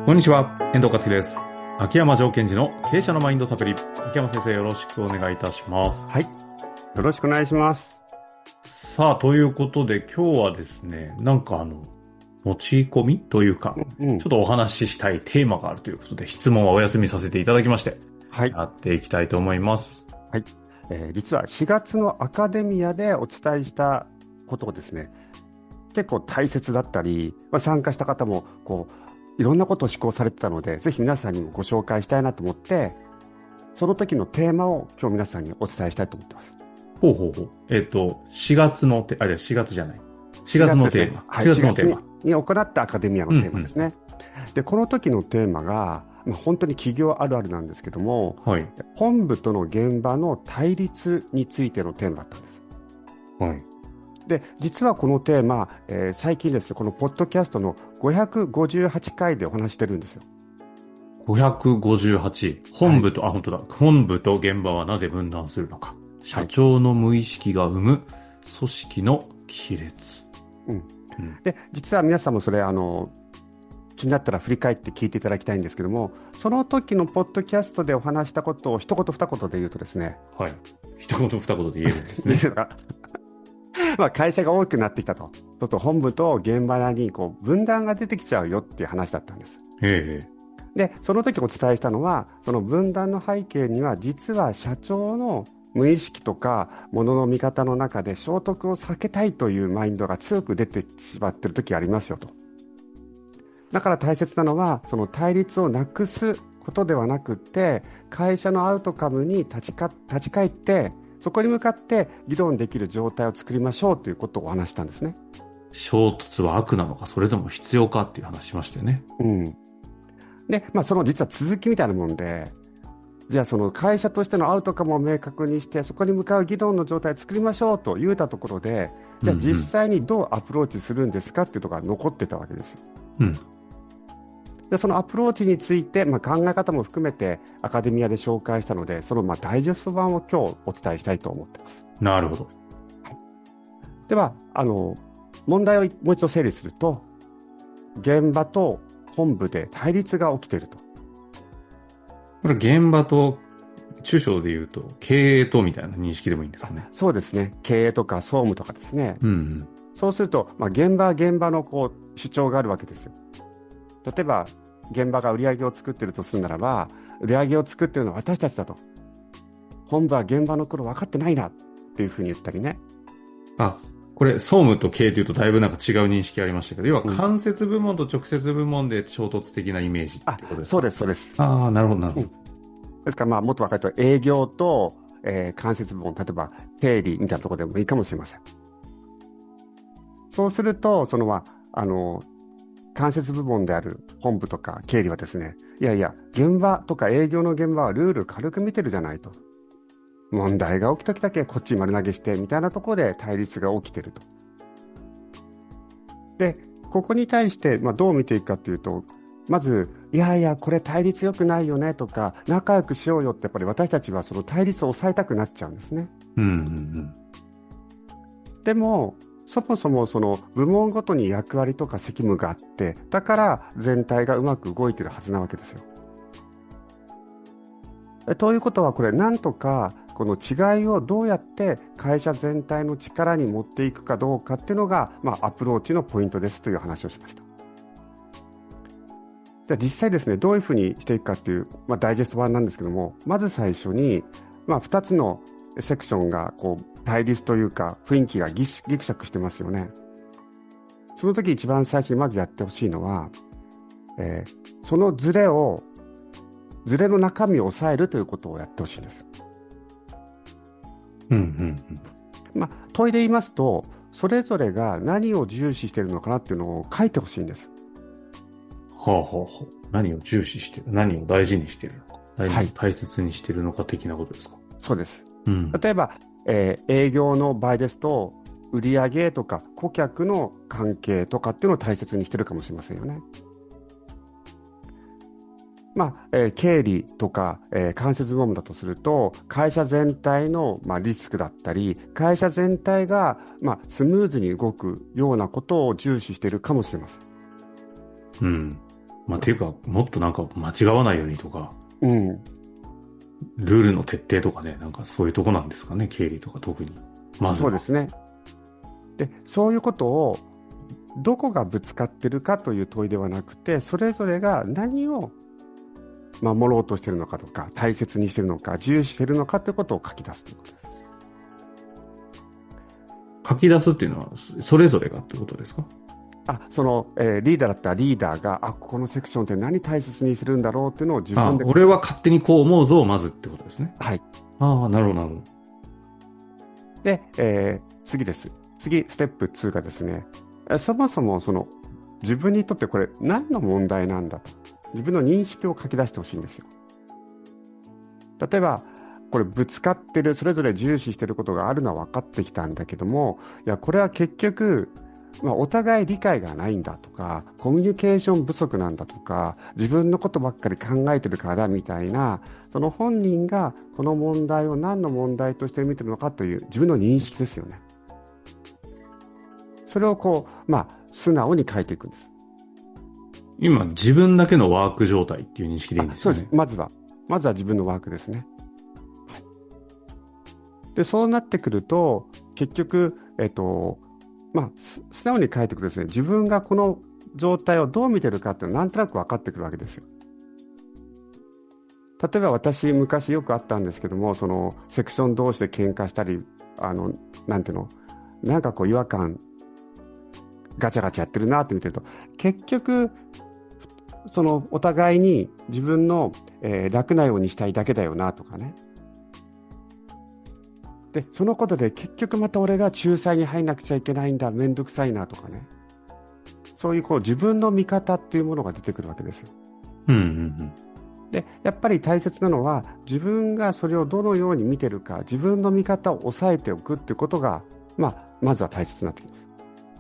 こんにちは、遠藤和樹です。秋山条件時の経営者のマインドサプリ。秋山先生、よろしくお願いいたします。 はい。よろしくお願いします。 さあ、ということで今日はですね、持ち込みというか、ちょっとお話ししたいテーマがあるということで、質問はお休みさせていただきまして、 はい。 やっていきたいと思います。 はい。実は4月のアカデミアでお伝えしたことをですね、結構大切だったり、参加した方もいろんなことを思考されてたので、ぜひ皆さんにもご紹介したいなと思って、その時のテーマを今日皆さんにお伝えしたいと思ってます。 ほうほうほう。4月の4月じゃない。4月のテーマ。 はい、4月に行ったアカデミアのテーマですね。で、この時のテーマが、本当に企業あるあるなんですけども、 はい、 本部との現場の対立についてのテーマだったんです。 はい。 で、実はこのテーマ、最近ですね、このポッドキャストの558回でお話してるんですよ。 558。本部と、 はい、 本当だ。本部と現場はなぜ分断するのか。社長の無意識が生む組織の亀裂。 で、実は皆さんもそれ、気になったら振り返って聞いていただきたいんですけども、その時のポッドキャストでお話したことを一言二言で言うとですね。 はい。一言二言で言えるんですね。 会社が大きくなってきたと。ちょっと本部と現場に分断が出てきちゃうよっていう話だったんです。で、その時お伝えしたのは、その分断の背景には実は社長の無意識とか物の見方の中で衝突を避けたいというマインドが強く出てしまっている時ありますよと。だから大切なのは、その対立をなくすことではなくって、会社のアウトカムに立ち返って、そこに向かって議論できる状態を作りましょうということをお話したんですね。 衝突は悪なのか、それとも必要かっていう話しましたよね。 で、その実は続きみたいなもんで、じゃあその会社としてのアウトカムを明確にして、そこに向かう議論の状態を作りましょうと言うたところで、じゃあ実際にどうアプローチするんですかっていうところが残ってたわけですよ。で、そのアプローチについて、考え方も含めてアカデミアで紹介したので、そのダイジェスト版を今日お伝えしたいと思っています。 なるほど。 はい、では、問題をもう一度整理すると、現場と本部で対立が起きていると。 これ現場と、中小で言うと経営とみたいな認識でもいいんですかね。 そうですね。経営とか総務とかですね。そうすると、現場の主張があるわけですよ。例えば現場が売り上げを作っているとするならば、売り上げを作っているのは私たちだと、本部は現場の苦労分かってないなっていうふうに言ったりね。 これ総務と経営というとだいぶ違う認識ありましたけど、要は間接部門と直接部門で衝突的なイメージってことですか？ そうです、そうです。 なるほどなるほど。 ですからもっと分かると営業と、間接部門、例えば経理みたいなところでもいいかもしれません。そうすると間接部門である本部とか経理はですね、いやいや、現場とか営業の現場はルール軽く見てるじゃないと。問題が起きた時だけこっちに丸投げしてみたいなところで対立が起きてると。で、ここに対してどう見ていくかというと、まず、いやいや、これ対立良くないよねとか、仲良くしようよって、やっぱり私たちはその対立を抑えたくなっちゃうんですね。でも、そもそもその部門ごとに役割とか責務があって、だから全体がうまく動いているはずなわけですよ。ということは、これなんとかこの違いをどうやって会社全体の力に持っていくかどうかっていうのが、アプローチのポイントですという話をしました。じゃあ実際ですね、どういうふうにしていくかっていう、ダイジェスト版なんですけども、まず最初に、2つのセクションが対立というか雰囲気がギクシャクしてますよね。その時一番最初にまずやってほしいのは、そのズレの中身を抑えるということをやってほしいんです。問いで言いますと、それぞれが何を重視しているのかなっていうのを書いてほしいんです。 何を重視している、何を大事にしているのか、何を大切にしているのか的なことですか？ そうです。例えば、営業の場合ですと、売上とか顧客の関係とかっていうのを大切にしてるかもしれませんよね。経理とか、間接部門だとすると、会社全体の、リスクだったり、会社全体が、スムーズに動くようなことを重視しているかもしれません。 ていうか、もっとなんか間違わないようにとか、 うん。 ルールの徹底とかね、なんかそういうとこなんですかね、経理とか特に。まずは。 そうですね。で、そういうことを、どこがぶつかってるかという問いではなくて、それぞれが何を守ろうとしているのかとか、大切にしているのか、重視しているのかということを書き出すということです。 書き出すっていうのは、それぞれがってことですか？ リーダーだったらリーダーが、ここのセクションって何大切にするんだろうっていうのを自分で。 俺は勝手にこう思うぞをまずってことですね。 はい。 なるほど、なるほど。 で、次です。次、ステップ2がですね、そもそも自分にとってこれ何の問題なんだと。自分の認識を書き出してほしいんですよ。例えば、これぶつかってる、それぞれ重視してることがあるのは分かってきたんだけども、いや、これは結局、お互い理解がないんだとか、コミュニケーション不足なんだとか、自分のことばっかり考えてるからだみたいな、その本人がこの問題を何の問題として見てるのかという自分の認識ですよね。それを素直に書いていくんです。 今、自分だけのワーク状態っていう認識でいいんですよね。 そうです。まずは自分のワークですね。はい、で、そうなってくると、結局、素直に書いてくるですね、自分がこの状態をどう見てるかっていうのはなんとなく分かってくるわけですよ。例えば私、昔よくあったんですけども、セクション同士で喧嘩したり、なんていうの、なんか違和感、ガチャガチャやってるなって見てると、結局、お互いに自分の、楽なようにしたいだけだよなとかね。で、そのことで結局また俺が仲裁に入んなくちゃいけないんだ、めんどくさいなとかね。そういう自分の見方っていうものが出てくるわけですよ。で、やっぱり大切なのは自分がそれをどのように見てるか、自分の見方を抑えておくっていうことが、まずは大切になってきます。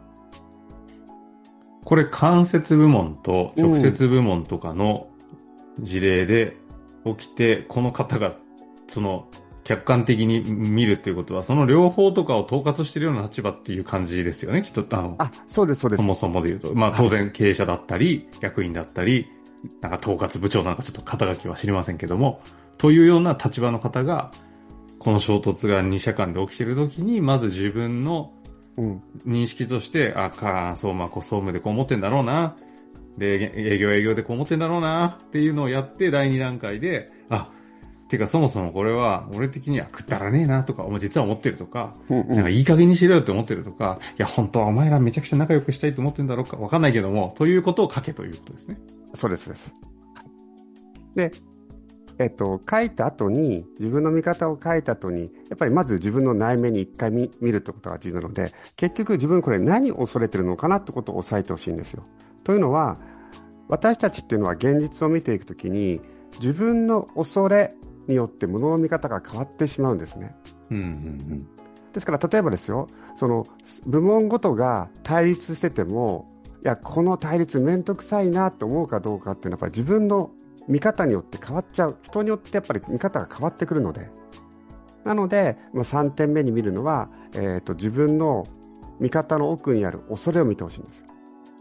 これ間接部門と直接部門とかの事例で起きて、この方が客観的に見るっていうことは、その両方とかを統括しているような立場っていう感じですよね、きっと。 そうです、そうです。 そもそもで言うと。当然経営者だったり、役員だったり、なんか統括部長なんかちょっと肩書きは知りませんけども、というような立場の方が、この衝突が2社間で起きているときに、まず自分の認識として、総務でこう思ってんだろうな。で、営業でこう思ってんだろうな。っていうのをやって、第2段階で、てかそもそもこれは、俺的にはくだらねえなとか、実は思ってるとか、なんかいい加減にしろよって思ってるとか、いや、本当はお前らめちゃくちゃ仲良くしたいと思ってんだろうか、わかんないけども、ということを書けということですね。 そうです。で、書いた後に、自分の見方を書いた後に、やっぱりまず自分の内面に一回見るってことが重要なので、結局自分これ何を恐れてるのかなってことを押さえてほしいんですよ。というのは、私たちっていうのは現実を見ていくときに、自分の恐れによって物の見方が変わってしまうんですね。ですから例えばですよ、部門ごとが対立してても、いや、この対立めんどくさいなと思うかどうかっていうのはやっぱり自分の見方によって変わっちゃう。人によってやっぱり見方が変わってくるので。なので、3点目に見るのは、自分の見方の奥にある恐れを見てほしいんです。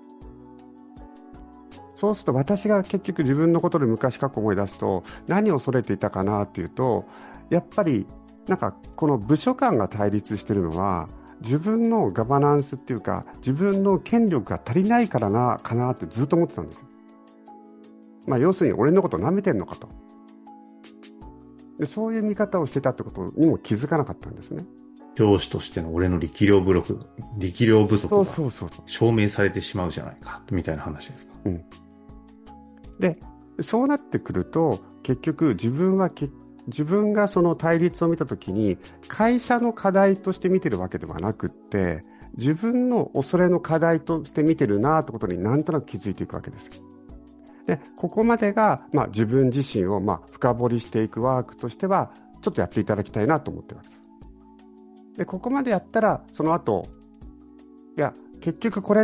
そうすると私が結局自分のことで昔過去思い出すと何を恐れていたかなっていうと、やっぱりなんかこの部署間が対立しているのは自分のガバナンスっていうか自分の権力が足りないからかなってずっと思ってたんですよ。要するに俺のことを舐めてんのかと。で、そういう見方をしてたってことにも気づかなかったんですね。 上司としての俺の力量不足が証明されてしまうじゃないかみたいな話ですか。 で、そうなってくると結局自分がその対立を見たときに会社の課題として見てるわけではなくって、自分の恐れの課題として見てるなってことになんとなく気づいていくわけです。で、ここまでが、自分自身を深掘りしていくワークとしてはちょっとやっていただきたいなと思っています。で、ここまでやったらその後、いや結局これって、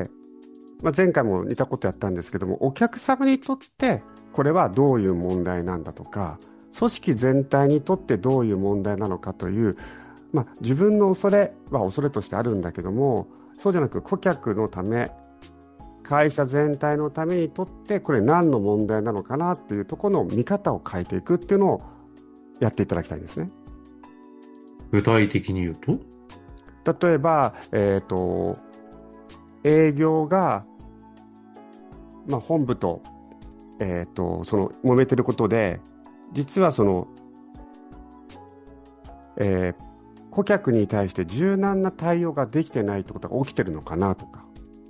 前回も似たことやったんですけども、お客様にとってこれはどういう問題なんだとか、組織全体にとってどういう問題なのかという、自分の恐れは恐れとしてあるんだけども、そうじゃなく顧客のため会社全体のためにとってこれ何の問題なのかなっていうところの見方を変えていくっていうのをやっていただきたいんですね。 具体的に言うと、 例えば、営業が、本部と、その揉めてることで、実はその、顧客に対して柔軟な対応ができてないってことが起きてるのかなとか、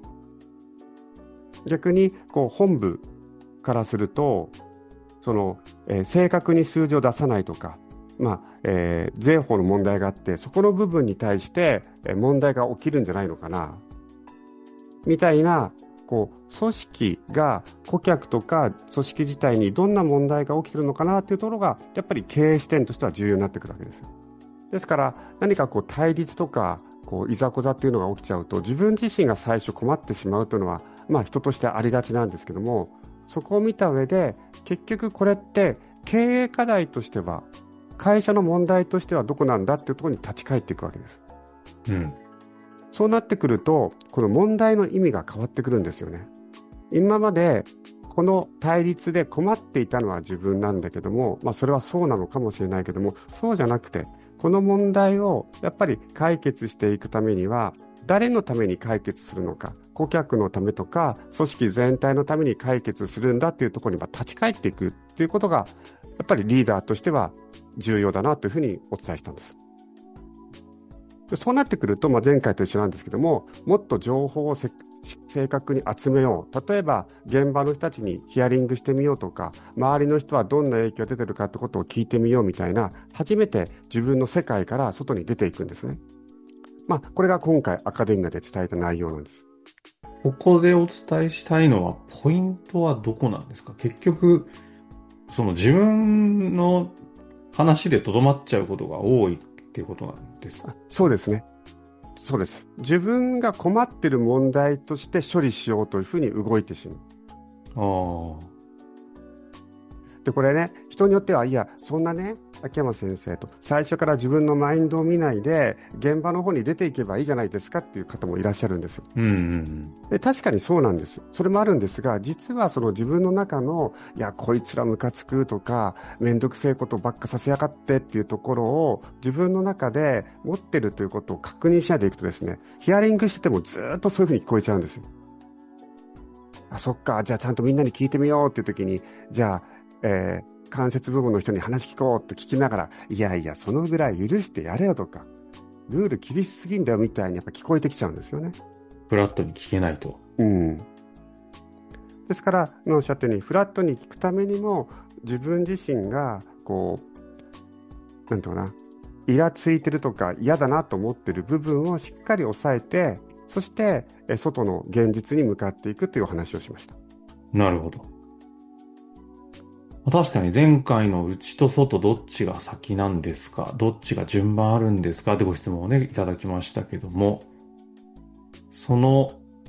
逆にこう本部からすると、その、正確に数字を出さないとか、税法の問題があって、そこの部分に対して問題が起きるんじゃないのかなみたいな、こう組織が顧客とか組織自体にどんな問題が起きてるのかなというところがやっぱり経営視点としては重要になってくるわけです。ですから何かこう対立とかこういざこざっていうのが起きちゃうと、自分自身が最初困ってしまうというのは人としてありがちなんですけども、そこを見た上で結局これって経営課題としては、会社の問題としてはどこなんだっていうところに立ち返っていくわけです。そうなってくると、この問題の意味が変わってくるんですよね。今までこの対立で困っていたのは自分なんだけども、それはそうなのかもしれないけども、そうじゃなくて、この問題をやっぱり解決していくためには、誰のために解決するのか、顧客のためとか組織全体のために解決するんだっていうところに立ち返っていくっていうことが、やっぱりリーダーとしては重要だなというふうにお伝えしたんです。そうなってくると、前回と一緒なんですけども、もっと情報を正確に集めよう。例えば、現場の人たちにヒアリングしてみようとか、周りの人はどんな影響が出てるかってことを聞いてみようみたいな、初めて自分の世界から外に出ていくんですね。これが今回アカデミアで伝えた内容なんです。 ここでお伝えしたいのは、ポイントはどこなんですか？結局、その自分の話でとどまっちゃうことが多いっていうことなんですか？ そうですね。そうです。自分が困っている問題として処理しようというふうに動いてしまう。で、これね、人によっては、いや、そんなね、秋山先生と、最初から自分のマインドを見ないで、現場の方に出ていけばいいじゃないですかっていう方もいらっしゃるんです。で、確かにそうなんです。それもあるんですが、実はその自分の中の、いや、こいつらムカつくとか、めんどくせえことばっかさせやがってっていうところを、自分の中で持ってるということを確認しないでいくとですね、ヒアリングしててもずっとそういうふうに聞こえちゃうんですよ。そっか、じゃあちゃんとみんなに聞いてみようっていう時に、じゃあ、間接部門の人に話聞こうと聞きながら、いやいや、そのぐらい許してやれよとか、ルール厳しすぎんだよみたいにやっぱ聞こえてきちゃうんですよね。 フラットに聞けないと。 ですから、おっしゃったように、フラットに聞くためにも、自分自身が、こう、なんていうかな、イラついてるとか嫌だなと思ってる部分をしっかり抑えて、そして、外の現実に向かっていくというお話をしました。 なるほど。確かに前回の内と外どっちが先なんですか、どっちが順番あるんですかってご質問をね、いただきましたけども、その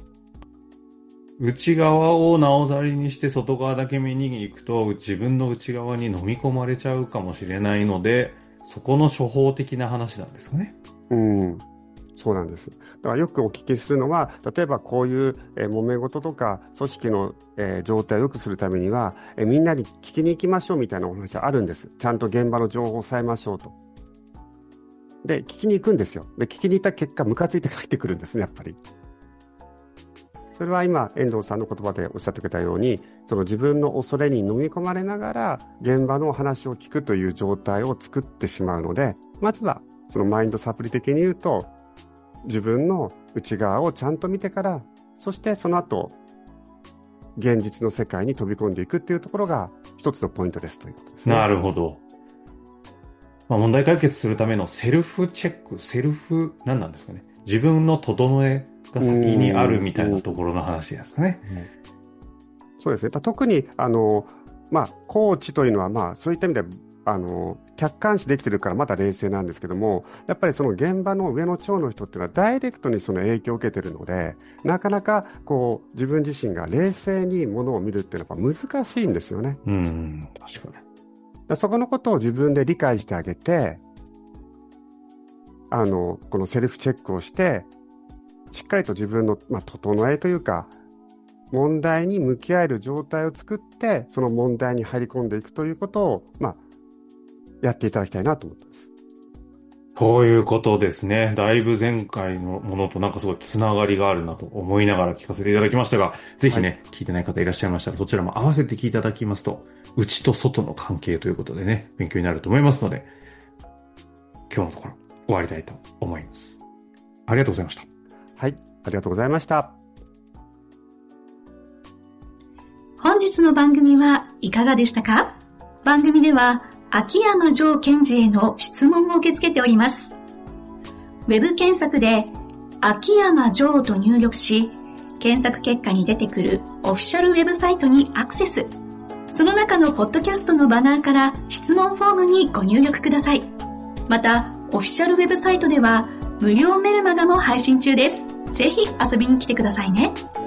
内側をなおざりにして外側だけ見に行くと自分の内側に飲み込まれちゃうかもしれないので、そこの処方的な話なんですかね。 そうなんです。だからよくお聞きするのは、例えばこういう揉め事とか組織の状態を良くするためにはみんなに聞きに行きましょうみたいなお話があるんです。ちゃんと現場の情報を抑えましょうと。で、聞きに行くんですよ。で、聞きに行った結果、ムカついて帰ってくるんですね、やっぱり。それは今、遠藤さんの言葉でおっしゃってくれたように、その自分の恐れに飲み込まれながら現場の話を聞くという状態を作ってしまうので、まずはそのマインドサプリ的に言うと、自分の内側をちゃんと見てから、そしてその後現実の世界に飛び込んでいくっていうところが一つのポイントですということですね。 なるほど。問題解決するためのセルフチェック、何なんですかね。自分の整えが先にあるみたいなところの話ですかね。 そうですね。特にコーチというのはそういった意味で客観視できてるからまだ冷静なんですけども、やっぱりその現場の上の長の人っていうのはダイレクトにその影響を受けてるので、なかなかこう自分自身が冷静にものを見るっていうのは難しいんですよね。 確かに。そこのことを自分で理解してあげて、このセルフチェックをして、しっかりと自分の、整えというか、 問題に向き合える状態を作って、その問題に入り込んでいくということを、やっていただきたいなと思ってます。 そういうことですね。だいぶ前回のものとなんかすごいつながりがあるなと思いながら聞かせていただきましたが、ぜひね、聞いてない方いらっしゃいましたら、そちらも合わせて聞いていただきますと、内と外の関係ということでね、勉強になると思いますので、今日のところ終わりたいと思います。ありがとうございました。 はい、ありがとうございました。 本日の番組はいかがでしたか？番組では秋山城賢治への質問を受け付けております。ウェブ検索で秋山城と入力し、検索結果に出てくるオフィシャルウェブサイトにアクセス。その中のポッドキャストのバナーから質問フォームにご入力ください。また、オフィシャルウェブサイトでは無料メルマガも配信中です。ぜひ遊びに来てくださいね。